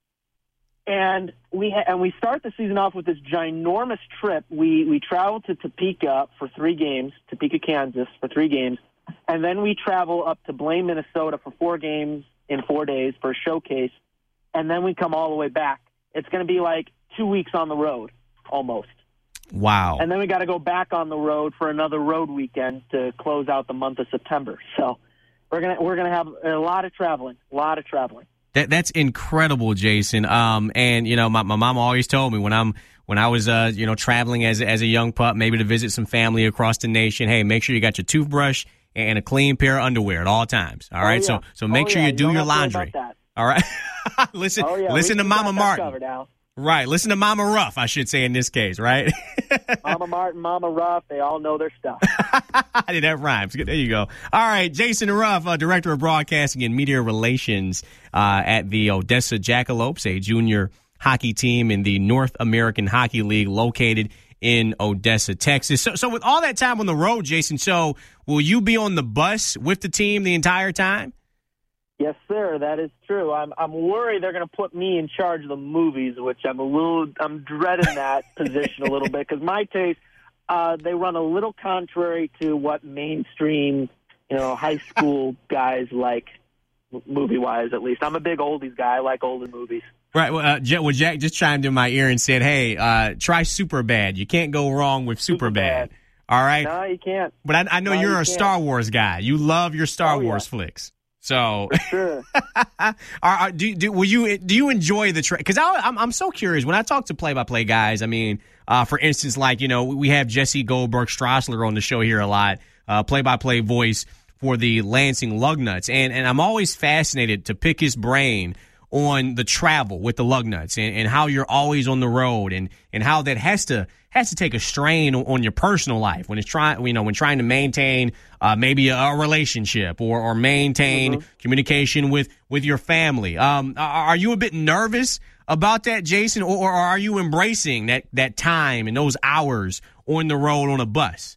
And we ha- and we start the season off with this ginormous trip. We we travel to Topeka for three games, Topeka, Kansas for three games, and then we travel up to Blaine, Minnesota for four games in four days for a showcase, and then we come all the way back. It's going to be like two weeks on the road, almost. Wow. And then we got to go back on the road for another road weekend to close out the month of September. So we're gonna we're gonna have a lot of traveling, a lot of traveling. That that's incredible, Jason. Um, and you know, my my mom always told me when I'm when I was uh you know traveling as as a young pup, maybe to visit some family across the nation. Hey, make sure you got your toothbrush and a clean pair of underwear at all times. All right, oh, yeah. so so make oh, sure yeah. you do you your don't have to worry laundry. about that. All right, listen oh, yeah. listen we, to we Mama got that Martin. covered, Al. Right, listen to Mama Ruff, I should say in this case, right? Mama Martin, Mama Ruff, they all know their stuff. That rhymes. There you go. All right, Jason Ruff, uh, Director of Broadcasting and Media Relations uh, at the Odessa Jackalopes, a junior hockey team in the North American Hockey League located in Odessa, Texas. So, so with all that time on the road, Jason, so will you be on the bus with the team the entire time? Yes, sir. That is true. I'm I'm worried they're going to put me in charge of the movies, which I'm a little I'm dreading that position a little bit because my taste uh, they run a little contrary to what mainstream you know high school guys like movie wise. At least I'm a big oldies guy. I like older movies. Right. Well, uh, Jack, well, Jack just chimed in my ear and said, "Hey, uh, try Superbad. You can't go wrong with Superbad." Superbad. All right. No, you can't. But I, I know no, you're you a can't. Star Wars guy. You love your Star oh, Wars yeah. flicks. So, sure. are, are, do, do will you do you enjoy the because tra- I'm I'm so curious when I talk to play-by-play guys. I mean, uh, for instance, like you know we have Jesse Goldberg Strassler on the show here a lot, uh, play-by-play voice for the Lansing Lugnuts, and and I'm always fascinated to pick his brain on the travel with the Lugnuts and, and how you're always on the road and and how that has to has to take a strain on, on your personal life when it's trying you know when trying to maintain uh, maybe a, a relationship or or maintain mm-hmm. communication with with your family. Um, are, are you a bit nervous about that, Jason, or, or are you embracing that that time and those hours on the road on a bus?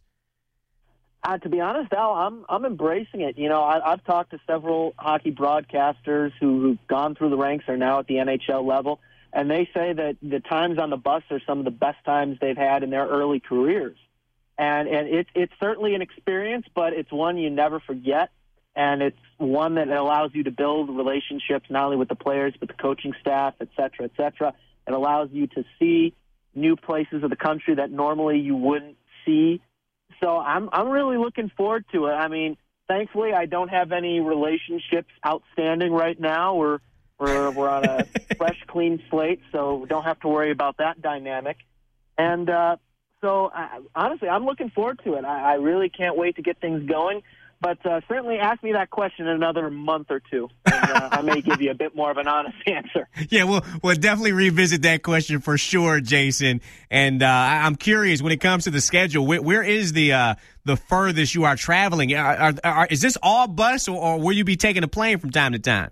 Uh, to be honest, Al, I'm I'm embracing it. You know, I, I've talked to several hockey broadcasters who, who've gone through the ranks, are now at the N H L level, and they say that the times on the bus are some of the best times they've had in their early careers. And and it's it's certainly an experience, but it's one you never forget, and it's one that allows you to build relationships not only with the players but the coaching staff, et cetera, et cetera. It allows you to see new places of the country that normally you wouldn't see. So I'm I'm really looking forward to it. I mean, thankfully, I don't have any relationships outstanding right now. We're we're we're on a fresh, clean slate, so we don't have to worry about that dynamic. And uh, so, I, honestly, I'm looking forward to it. I, I really can't wait to get things going. But uh, certainly ask me that question in another month or two, and uh, I may give you a bit more of an honest answer. Yeah, we'll, we'll definitely revisit that question for sure, Jason. And uh, I'm curious, when it comes to the schedule, where, where is the uh, the furthest you are traveling? Are, are, are, is this all bus, or, or will you be taking a plane from time to time?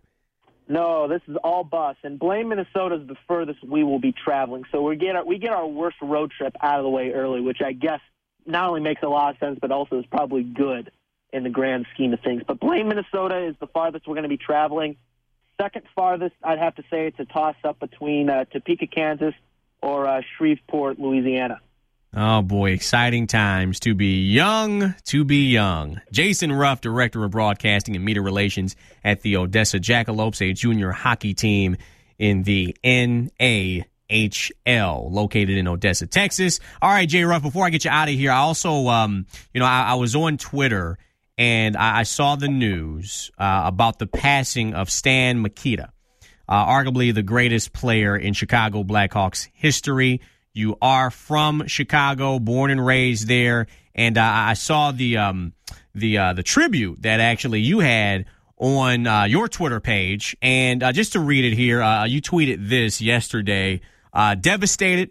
No, this is all bus. And Blaine, Minnesota is the furthest we will be traveling. So we get our, we get our worst road trip out of the way early, which I guess not only makes a lot of sense, but also is probably good in the grand scheme of things. But Blaine, Minnesota is the farthest we're going to be traveling. Second farthest, I'd have to say it's a toss-up between uh, Topeka, Kansas, or uh, Shreveport, Louisiana. Oh, boy, exciting times to be young, to be young. Jason Ruff, Director of Broadcasting and Media Relations at the Odessa Jackalopes, a junior hockey team in the N A H L, located in Odessa, Texas. All right, Jay Ruff, before I get you out of here, I also, um, you know, I, I was on Twitter, and I, I saw the news uh, about the passing of Stan Mikita, uh, arguably the greatest player in Chicago Blackhawks history. You are from Chicago, born and raised there, and uh, I saw the um, the uh, the tribute that actually you had on uh, your Twitter page. And uh, just to read it here, uh, you tweeted this yesterday. Uh, devastated,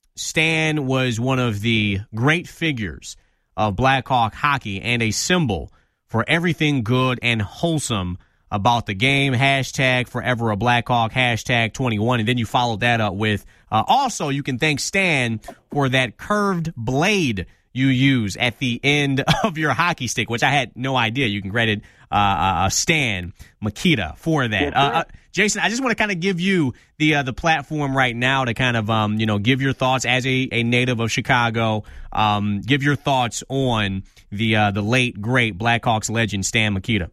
Stan was one of the great figures of Blackhawk hockey and a symbol for everything good and wholesome about the game. Hashtag forever a Blackhawk, hashtag twenty-one. And then you followed that up with, uh, also you can thank Stan for that curved blade you use at the end of your hockey stick, which I had no idea. You can credit uh, uh, Stan Mikita for that. Yes, uh, uh, Jason, I just want to kind of give you the uh, the platform right now to kind of um, you know give your thoughts as a, a native of Chicago. Um, give your thoughts on the uh, the late great Blackhawks legend Stan Mikita.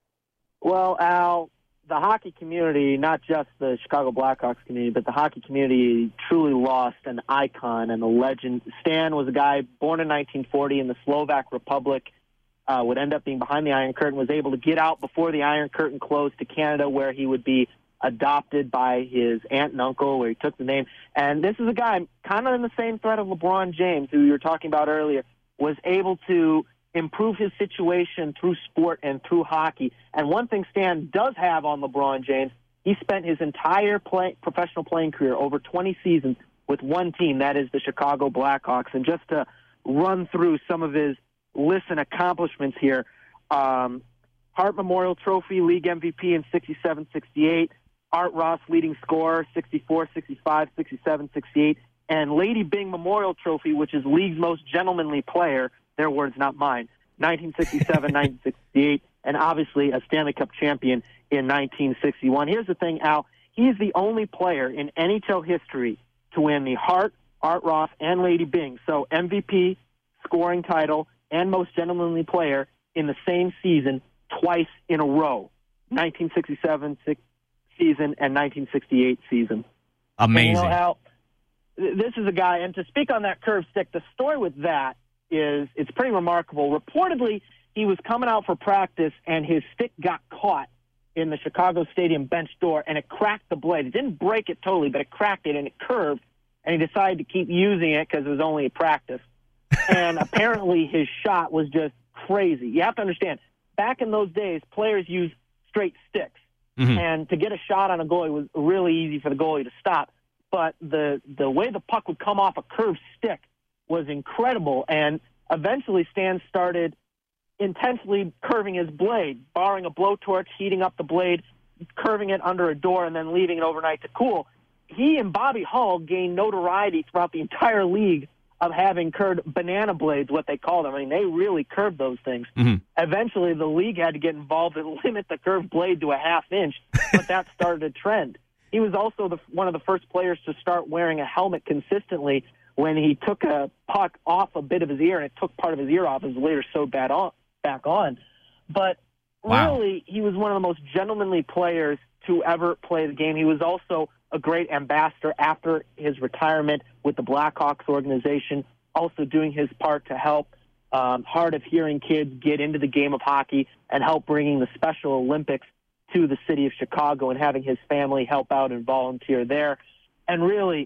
Well, Al, the hockey community, not just the Chicago Blackhawks community, but the hockey community truly lost an icon and a legend. Stan was a guy born in nineteen forty in the Slovak Republic, uh, would end up being behind the Iron Curtain, was able to get out before the Iron Curtain closed to Canada, where he would be adopted by his aunt and uncle, where he took the name. And this is a guy kind of in the same thread of LeBron James, who you were talking about earlier, was able to improve his situation through sport and through hockey. And one thing Stan does have on LeBron James, he spent his entire play, professional playing career, over twenty seasons, with one team, that is the Chicago Blackhawks. And just to run through some of his lists and accomplishments here, um, Hart Memorial Trophy, League M V P in sixty-seven sixty-eight, Art Ross leading scorer, sixty-four sixty-five, sixty-seven sixty-eight, and Lady Byng Memorial Trophy, which is league's most gentlemanly player, their words, not mine, nineteen sixty-seven, nineteen sixty-eight, and obviously a Stanley Cup champion in nineteen sixty-one. Here's the thing, Al. He's the only player in N H L history to win the Hart, Art Ross, and Lady Byng, so M V P, scoring title, and most gentlemanly player in the same season twice in a row, nineteen sixty-seven season and nineteen sixty-eight season. Amazing. And, you know, Al, this is a guy, and to speak on that curved stick, the story with that is it's pretty remarkable. Reportedly, he was coming out for practice, and his stick got caught in the Chicago Stadium bench door, and it cracked the blade. It didn't break it totally, but it cracked it, and it curved, and he decided to keep using it because it was only a practice. And apparently his shot was just crazy. You have to understand, back in those days, players used straight sticks, mm-hmm. and to get a shot on a goalie was really easy for the goalie to stop. But the the way the puck would come off a curved stick was incredible, and eventually Stan started intensely curving his blade, borrowing a blowtorch, heating up the blade, curving it under a door, and then leaving it overnight to cool. He and Bobby Hull gained notoriety throughout the entire league of having curved banana blades, what they call them. I mean, they really curved those things. Mm-hmm. Eventually, the league had to get involved and limit the curved blade to a half inch, but that started a trend. He was also the, one of the first players to start wearing a helmet consistently. When he took a puck off a bit of his ear and it took part of his ear off, it was later sewed back on. Back on. But wow. really, he was one of the most gentlemanly players to ever play the game. He was also a great ambassador after his retirement with the Blackhawks organization, also doing his part to help um, hard of hearing kids get into the game of hockey and help bringing the Special Olympics to the city of Chicago and having his family help out and volunteer there. And really,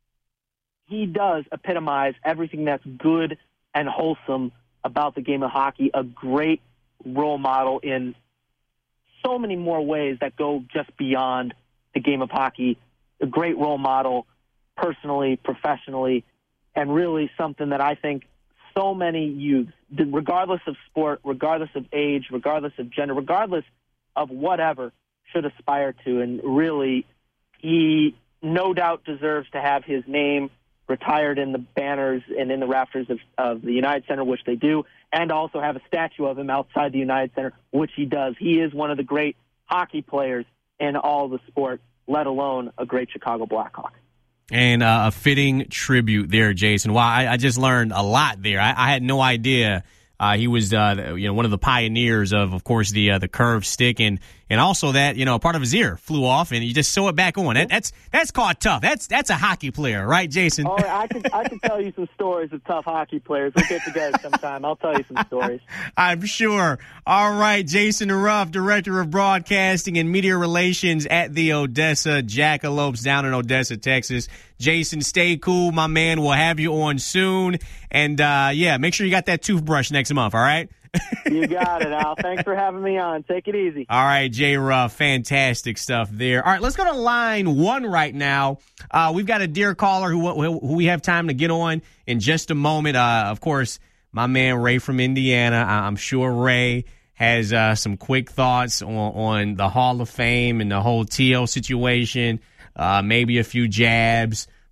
he does epitomize everything that's good and wholesome about the game of hockey, a great role model in so many more ways that go just beyond the game of hockey, a great role model personally, professionally, and really something that I think so many youths, regardless of sport, regardless of age, regardless of gender, regardless of whatever, should aspire to. And really, he no doubt deserves to have his name retired in the banners and in the rafters of, of the United Center, which they do, and also have a statue of him outside the United Center, which he does. He is one of the great hockey players in all the sport, let alone a great Chicago Blackhawk. And uh, a fitting tribute there, Jason. Wow, I, I just learned a lot there. I, I had no idea uh, he was, uh, you know, one of the pioneers of, of course, the uh, the curved stick, and and also that, you know, a part of his ear flew off, and you just sew it back on. That, that's that's called tough. That's that's a hockey player, right, Jason? Oh, I could I could tell you some stories of tough hockey players. We'll get together sometime. I'll tell you some stories. I'm sure. All right, Jason Ruff, Director of Broadcasting and Media Relations at the Odessa Jackalopes down in Odessa, Texas. Jason, stay cool, my man. We'll have you on soon. And, uh, yeah, make sure you got that toothbrush next month, all right? You got it, Al. Thanks for having me on. Take it easy. All right, J. Ruff, fantastic stuff there. All right, let's go to line one right now. Uh, we've got a dear caller who, who we have time to get on in just a moment. Uh, of course, my man Ray from Indiana. I'm sure Ray has uh, some quick thoughts on, on the Hall of Fame and the whole T O situation. Uh, maybe a few jabs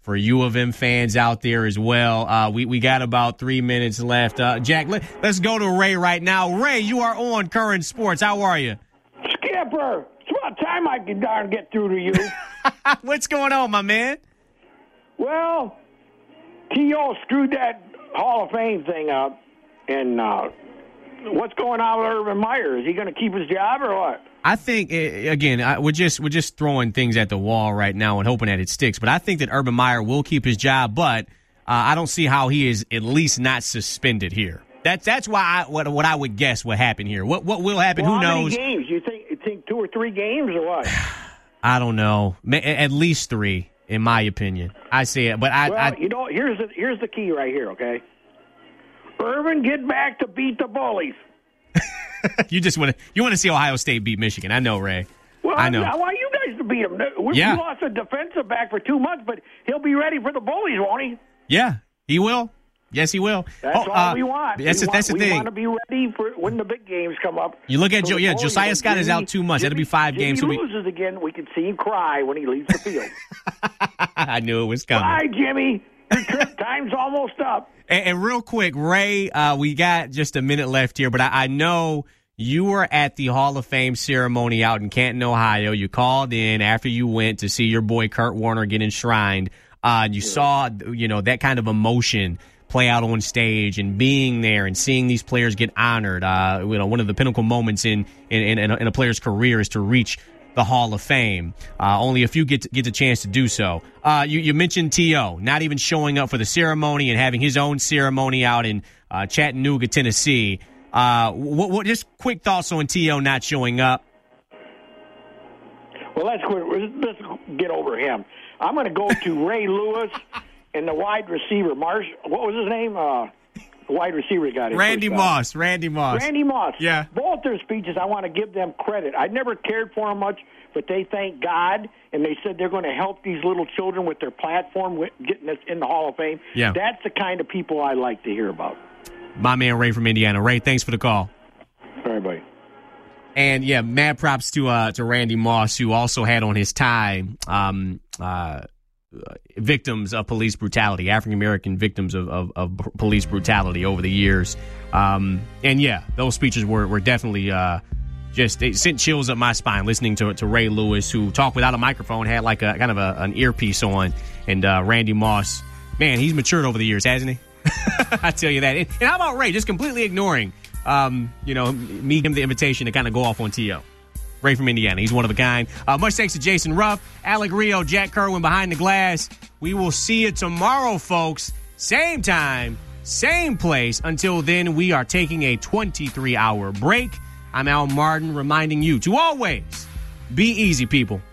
for U of M fans out there as well. Uh, we, we got about three minutes left. Uh, Jack, let, let's go to Ray right now. Ray, you are on Current Sports. How are you? Skipper, it's about time I can darn get through to you. What's going on, my man? Well, T O screwed that Hall of Fame thing up, and uh, what's going on with Urban Meyer? Is he going to keep his job or what? I think again, I, we're just we're just throwing things at the wall right now and hoping that it sticks. But I think that Urban Meyer will keep his job, but uh, I don't see how he is at least not suspended here. That's that's why I, what what I would guess what happened here. What what will happen? Well, Who how knows? Many games? You think you think two or three games or what? I don't know. At least three, in my opinion. I say it, but I. Well, I you know, here's the here's the key right here. Okay, Urban, get back to beat the bullies. you just want to you want to see Ohio State beat Michigan. I know, Ray. Well, I know. I want you guys to beat them. We, yeah. we lost a defensive back for two months, but he'll be ready for the bullies, won't he? Yeah, he will. Yes, he will. That's oh, all uh, we want. That's, we the, that's want, the thing. We want to be ready for when the big games come up. You look at so Joe. Yeah, bullies, Josiah Scott Jimmy, is out two months. Jimmy, That'll be five Jimmy games. If he be... loses again, we can see him cry when he leaves the field. I knew it was coming. Bye, Jimmy. Your trip time's almost up. And, and real quick, Ray, uh, we got just a minute left here, but I, I know you were at the Hall of Fame ceremony out in Canton, Ohio. You called in after you went to see your boy Kurt Warner get enshrined. Uh, and you yeah. saw, you know, that kind of emotion play out on stage and being there and seeing these players get honored. Uh, you know, one of the pinnacle moments in in, in, a, in a player's career is to reach the Hall of Fame. Uh, only a few get to, get the chance to do so. Uh, you, you mentioned T O not even showing up for the ceremony and having his own ceremony out in uh, Chattanooga, Tennessee. Uh, what, what? Just quick thoughts on T O not showing up. Well, let's let's get over him. I'm going to go to Ray Lewis and the wide receiver, Marsh. What was his name? Uh, the wide receiver got it. Randy Moss. Randy Moss. Randy Moss. Yeah. Both their speeches, I want to give them credit. I never cared for them much, but they thanked God, and they said they're going to help these little children with their platform, with getting us in the Hall of Fame. Yeah. That's the kind of people I like to hear about. My man Ray from Indiana. Ray, thanks for the call. All right, buddy. And, yeah, mad props to uh, to Randy Moss, who also had on his tie um, uh, victims of police brutality, African-American victims of, of, of police brutality over the years. Um, and, yeah, those speeches were, were definitely uh, just – they sent chills up my spine listening to, to Ray Lewis, who talked without a microphone, had like a kind of a, an earpiece on. And uh, Randy Moss, man, he's matured over the years, hasn't he? I tell you that. And, and how about Ray just completely ignoring – Um, you know, me give him the invitation to kind of go off on T O. Ray from Indiana. He's one of a kind. Uh, much thanks to Jason Ruff, Alec Rio, Jack Kerwin behind the glass. We will see you tomorrow, folks. Same time, same place. Until then, we are taking a twenty-three hour break. I'm Al Martin reminding you to always be easy, people.